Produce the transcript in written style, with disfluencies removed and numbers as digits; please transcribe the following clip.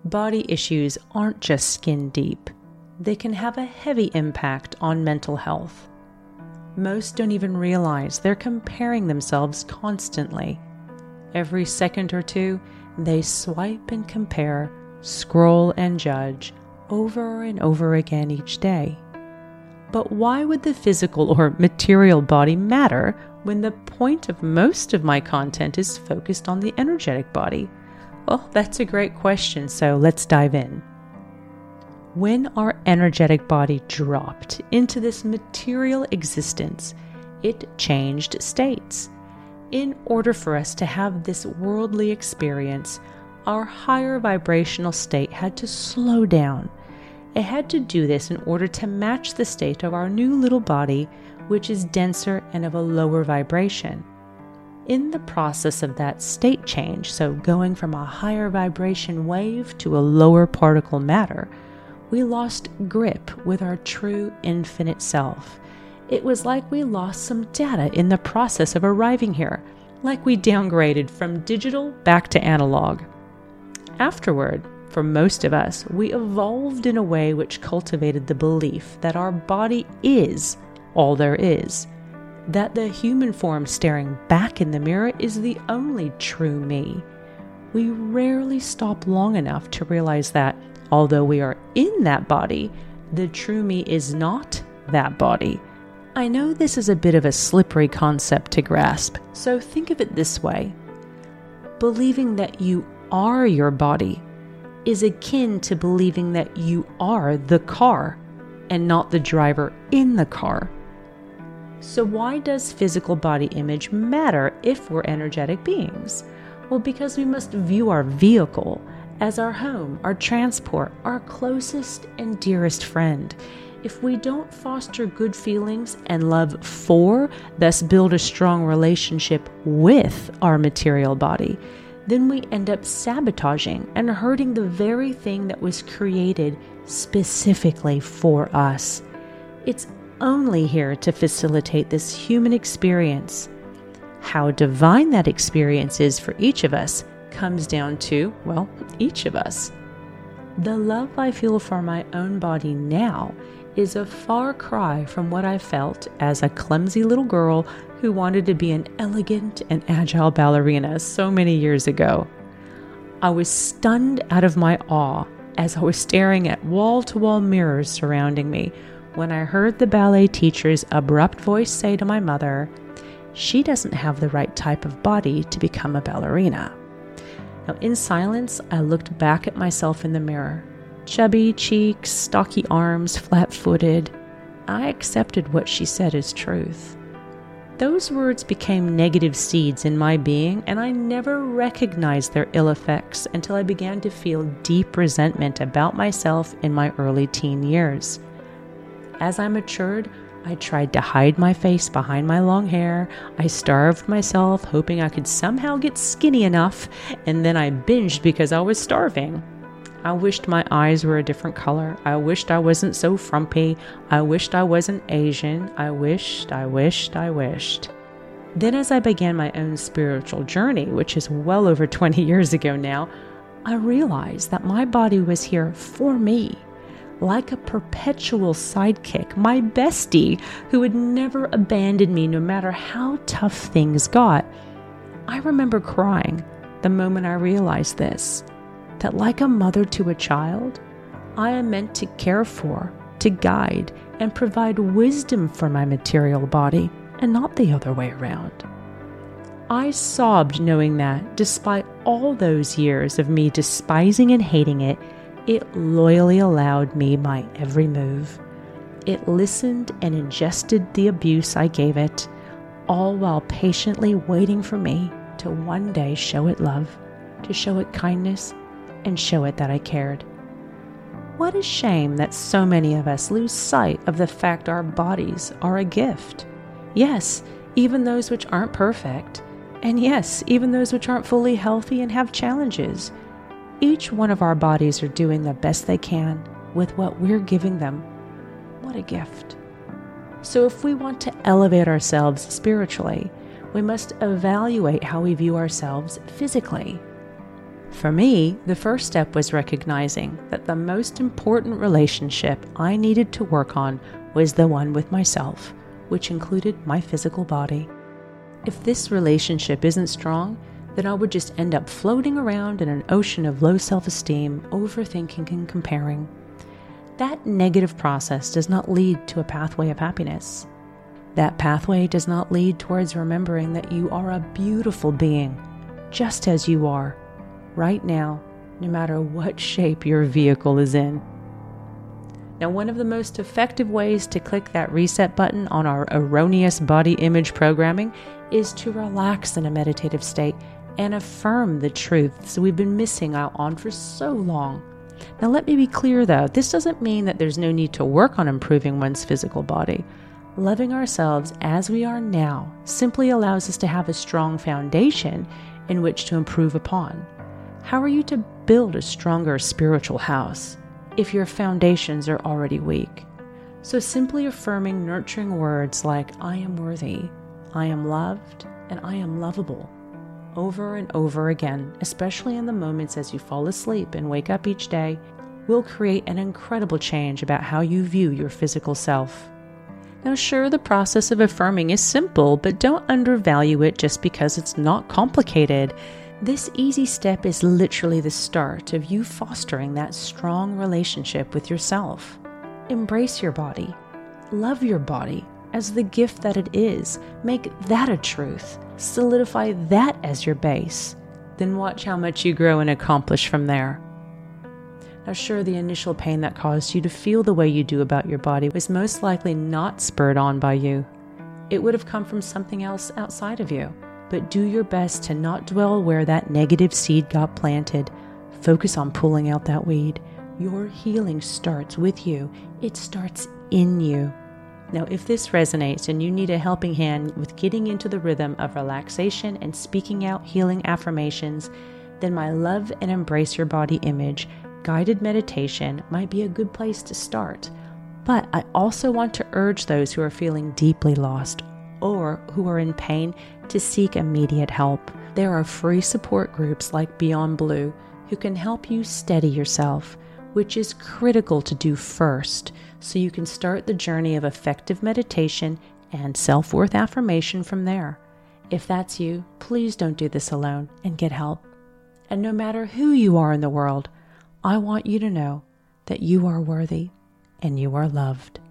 Body issues aren't just skin deep. They can have a heavy impact on mental health. Most don't even realize they're comparing themselves constantly. Every second or two, they swipe and compare, scroll and judge over and over again each day. But why would the physical or material body matter when the point of most of my content is focused on the energetic body? Well, that's a great question, so let's dive in. When our energetic body dropped into this material existence, it changed states. In order for us to have this worldly experience, our higher vibrational state had to slow down. It had to do this in order to match the state of our new little body, which is denser and of a lower vibration. In the process of that state change, so going from a higher vibration wave to a lower particle matter, we lost grip with our true infinite self. It was like we lost some data in the process of arriving here, like we downgraded from digital back to analog. Afterward, for most of us, we evolved in a way which cultivated the belief that our body is all there is, that the human form staring back in the mirror is the only true me. We rarely stop long enough to realize that, although we are in that body, the true me is not that body. I know this is a bit of a slippery concept to grasp, so think of it this way. Believing that you are your body is akin to believing that you are the car and not the driver in the car. So why does physical body image matter if we're energetic beings? Well, because we must view our vehicle as our home, our transport, our closest and dearest friend. If we don't foster good feelings and love for, thus build a strong relationship with our material body, then we end up sabotaging and hurting the very thing that was created specifically for us. It's only here to facilitate this human experience. How divine that experience is for each of us comes down to, well, each of us. The love I feel for my own body now is a far cry from what I felt as a clumsy little girl who wanted to be an elegant and agile ballerina so many years ago. I was stunned out of my awe as I was staring at wall-to-wall mirrors surrounding me when I heard the ballet teacher's abrupt voice say to my mother, "She doesn't have the right type of body to become a ballerina." Now, in silence, I looked back at myself in the mirror. Chubby cheeks, stocky arms, flat-footed. I accepted what she said as truth. Those words became negative seeds in my being, and I never recognized their ill effects until I began to feel deep resentment about myself in my early teen years. As I matured, I tried to hide my face behind my long hair. I starved myself, hoping I could somehow get skinny enough, and then I binged because I was starving. I wished my eyes were a different color. I wished I wasn't so frumpy. I wished I wasn't Asian. I wished. Then as I began my own spiritual journey, which is well over 20 years ago now, I realized that my body was here for me, like a perpetual sidekick, my bestie who would never abandon me no matter how tough things got. I remember crying the moment I realized this, that like a mother to a child, I am meant to care for, to guide, and provide wisdom for my material body, and not the other way around. I sobbed knowing that, despite all those years of me despising and hating it, it loyally allowed me my every move. It listened and ingested the abuse I gave it, all while patiently waiting for me to one day show it love, to show it kindness, and show it that I cared. What a shame that so many of us lose sight of the fact our bodies are a gift. Yes, even those which aren't perfect. And yes, even those which aren't fully healthy and have challenges. Each one of our bodies are doing the best they can with what we're giving them. What a gift. So if we want to elevate ourselves spiritually, we must evaluate how we view ourselves physically. For me, the first step was recognizing that the most important relationship I needed to work on was the one with myself, which included my physical body. If this relationship isn't strong, then I would just end up floating around in an ocean of low self-esteem, overthinking and comparing. That negative process does not lead to a pathway of happiness. That pathway does not lead towards remembering that you are a beautiful being, just as you are, right now, no matter what shape your vehicle is in. Now, one of the most effective ways to click that reset button on our erroneous body image programming is to relax in a meditative state and affirm the truths we've been missing out on for so long. Now, let me be clear though, this doesn't mean that there's no need to work on improving one's physical body. Loving ourselves as we are now simply allows us to have a strong foundation in which to improve upon. How are you to build a stronger spiritual house if your foundations are already weak? So simply affirming nurturing words like, I am worthy, I am loved, and I am lovable, over and over again, especially in the moments as you fall asleep and wake up each day, will create an incredible change about how you view your physical self. Now, sure, the process of affirming is simple, but don't undervalue it just because it's not complicated. This easy step is literally the start of you fostering that strong relationship with yourself. Embrace your body. Love your body as the gift that it is. Make that a truth. Solidify that as your base. Then watch how much you grow and accomplish from there. Now, sure, the initial pain that caused you to feel the way you do about your body was most likely not spurred on by you. It would have come from something else outside of you. But do your best to not dwell where that negative seed got planted. Focus on pulling out that weed. Your healing starts with you. It starts in you. Now, if this resonates and you need a helping hand with getting into the rhythm of relaxation and speaking out healing affirmations, then my Love and Embrace Your Body Image guided meditation might be a good place to start. But I also want to urge those who are feeling deeply lost or who are in pain to seek immediate help. There are free support groups like Beyond Blue who can help you steady yourself, which is critical to do first, so you can start the journey of effective meditation and self-worth affirmation from there. If that's you, please don't do this alone and get help. And no matter who you are in the world, I want you to know that you are worthy and you are loved.